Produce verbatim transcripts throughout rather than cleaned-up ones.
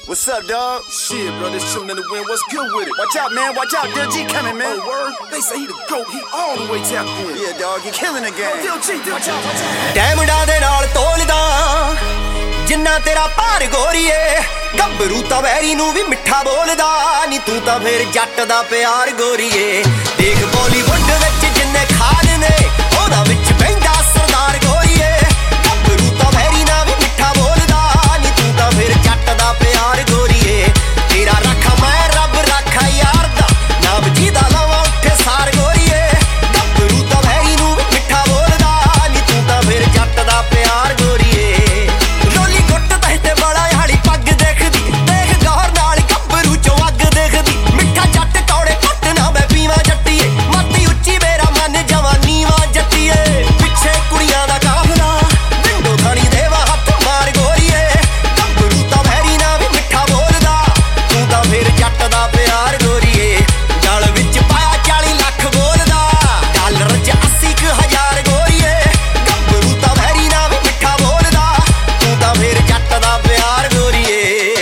What's up, dog? Shit, bro, this chillin' in the wind. What's good with it? Watch out, man. Watch out. Dill G coming, man. Oh, word? They say he the GOAT. He all the way tapped in. Yeah, dog. You killing the game. Oh, Dill G, Dill G. ਡੈਮੰਡਾਂ ਦੇ ਨਾਲ ਤੋਲਦਾ ਜਿੰਨਾ ਤੇਰਾ ਭਾਰ ਗੋਰੀਏ ਗੱਭਰੂ ਤਾਂ very ਨੂੰ ਵੀ ਮਿੱਠਾ ਬੋਲਦਾ ਨੀ ਤੂੰ ਤਾਂ ਫੇਰ ਜੱਟ ਦਾ ਪਿਆਰ ਗੋਰੀਏ ਦੇਖ ਬਾਲੀਵੁੱਡ ਵਿੱਚ ਜਿੰਨੇ ਖਾਨ ਨੇ ਉਹਦਾ ਵਿੱਚ ਬਹਿੰਦਾ ਸਰਦਾਰ ਗੋਰੀਏ ਗੱਭਰੂ ਤਾਂ ਵੈਰੀ ਨਾਲ ਵੀ ਮਿੱਠਾ ਬੋਲਦਾ ਨੀ ਤੂੰ ਤਾਂ ਫੇਰ ਜੱਟ ਦਾ ਪਿਆਰ ਗੋਰੀਏ ਤੇਰਾ ਰੱਖਾ ਮੈਂ ਰੱਬ ਰੱਖਾ ਯਾਰ ਦਾ ਨਾਮ ਜਿਹਦਾ ਲਾਵਾਂ ਉੱਠੇ ਸਾਰ ਗੋਰੀਏ ਗੱਭਰੂ ਤਾਂ ਵੈਰੀ ਨੂੰ ਵੀ ਮਿੱਠਾ ਬੋਲਦਾ ਨੀ ਤੂੰ ਤਾਂ ਫੇਰ ਜੱਟ ਦਾ ਪਿਆਰ ਗੋਰੀਏ ਲੋਲੀ ਗੁੱਟ ਤੇ ਬੜਾ ਹਾਲੀ ਪੱਗ ਦੇਖਦੀ ਦੇਖ ਗੌਰ ਨਾਲ ਗੱਭਰੂ ਚੋਂ ਅੱਗ ਦੇਖਦੀ ਮਿੱਠਾ ਜੱਟ ਕੌੜੇ ਘੱਟ ਨਾ ਮੈਂ ਪੀਵਾਂ ਜੱਟੀਏ ਮਾਤੀ ਉੱਚੀ ਮੇਰਾ ਮਨ ਜਵਾਨੀ ਵਾਂ ਜੱਟੀਏ ਪਿੱਛੇ ਕੁੜੀਆਂ ਦਾ ਕਾਫਲਾ ਵਿੰਡੋ ਥਾਣੀ ਦੇਵਾ ਹੱਥ ਮਾਰ ਗੋਰੀਏ ਗੱਭਰੂ ਤਾਂ ਵੈਰੀ ਨਾ ਵੀ ਮਿੱਠਾ ਬੋਲਦਾ ਤੂੰ ਤਾਂ ਫੇਰ ਜੱਟ ਦਾ ਪਿਆਰ ਗੋਰੀਏ ਗਲ ਵਿੱਚ ਪਾਇਆ ਚਾਲੀ ਲੱਖ ਬੋਲਦਾ ਡਾਲਰ ਚ ਅੱਸੀ ਕੁ ਹਜ਼ਾਰ ਗੋਰੀਏ ਗੱਭਰੂ ਤਾਂ ਵੈਰੀ ਨਾ ਵੀ ਮਿੱਠਾ ਬੋਲਦਾ ਤੂੰ ਤਾਂ ਫੇਰ ਜੱਟ ਦਾ ਪਿਆਰ ਗੋਰੀਏ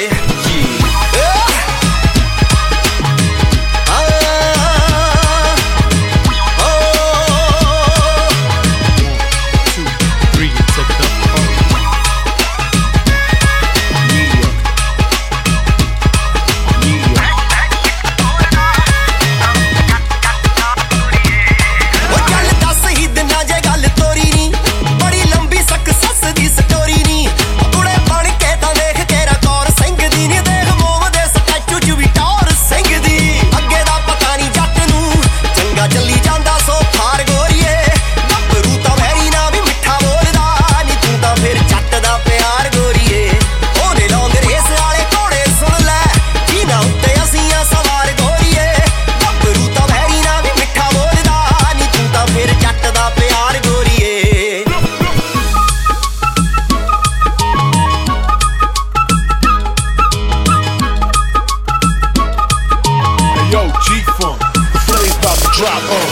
Drop on.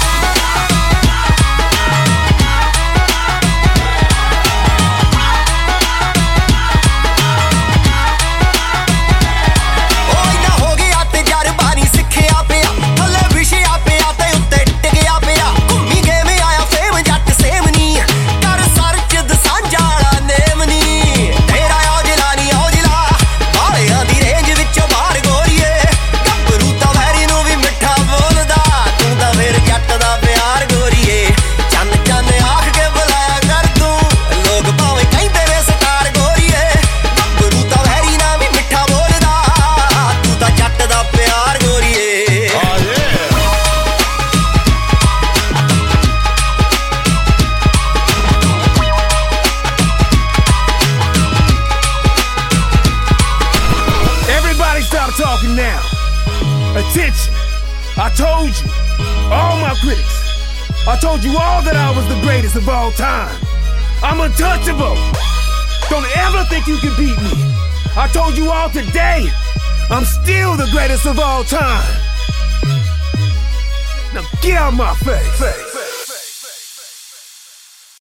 Talking now. Attention. I told you, all my critics, I told you all that I was the greatest of all time. I'm untouchable. Don't ever think you can beat me. I told you all today, I'm still the greatest of all time. Now get out my face. face.